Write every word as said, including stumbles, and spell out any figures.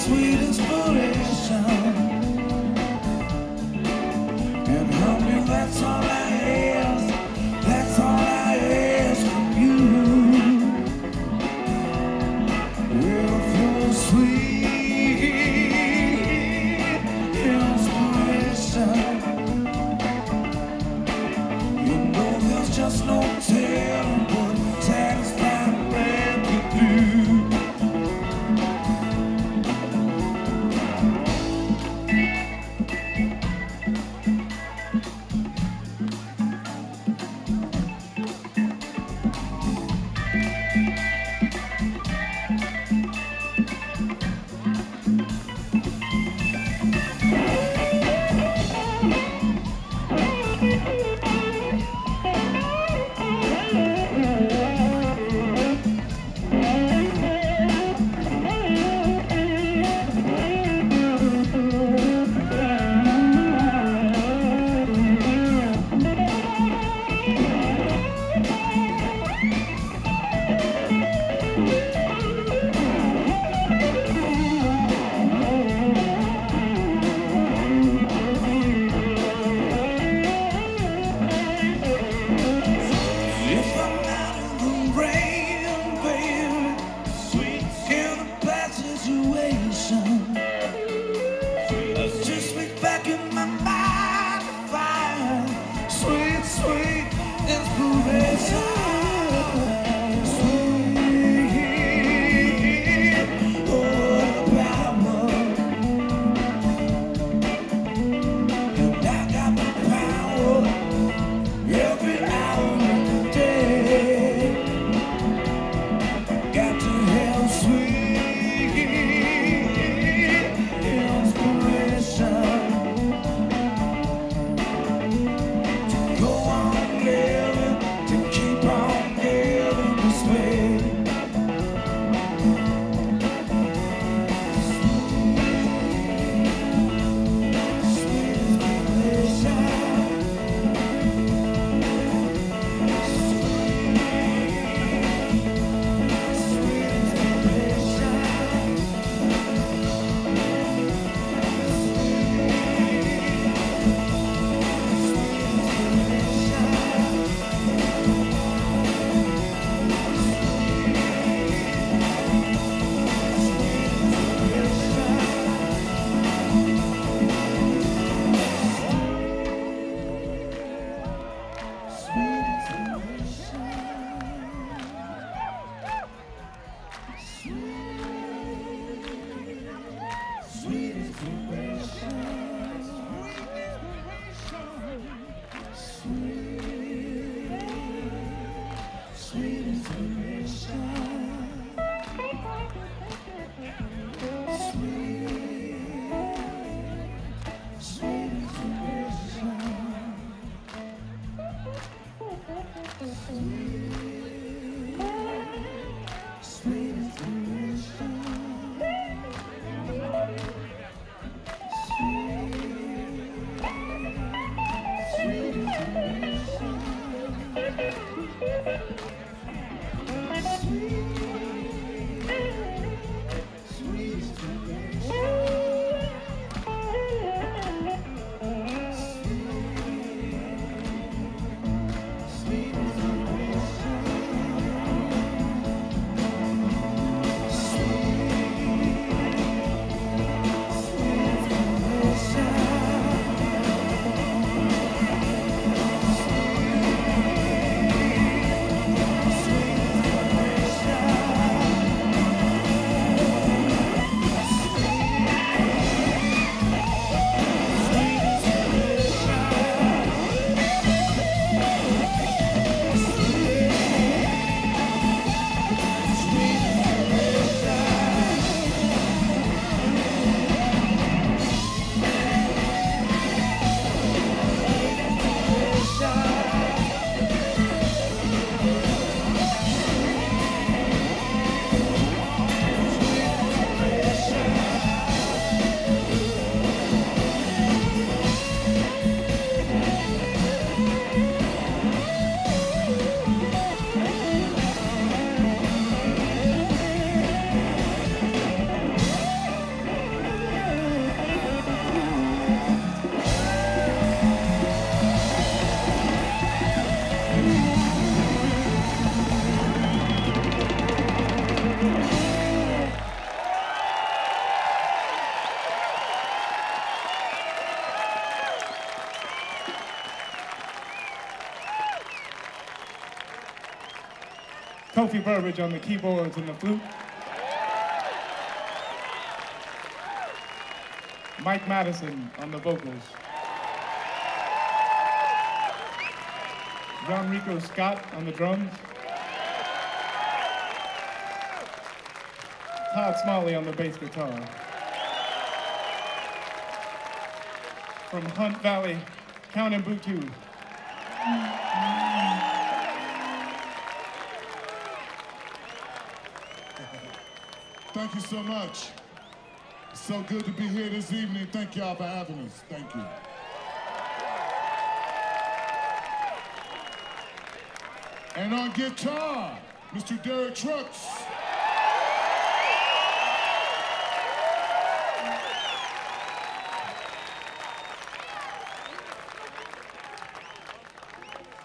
sweet inspiration. And honey, that's all I ask, that's all I ask from you. With your sweet inspiration, you know there's just no telling what satisfying man could do. Kofi Burbridge on the keyboards and the flute. Mike Madison on the vocals. John Rico Scott on the drums. Todd Smalley on the bass guitar. From Hunt Valley, Count Mbutu. Thank you so much. It's so good to be here this evening. Thank y'all for having us. Thank you. And on guitar, Mister Derek Trucks.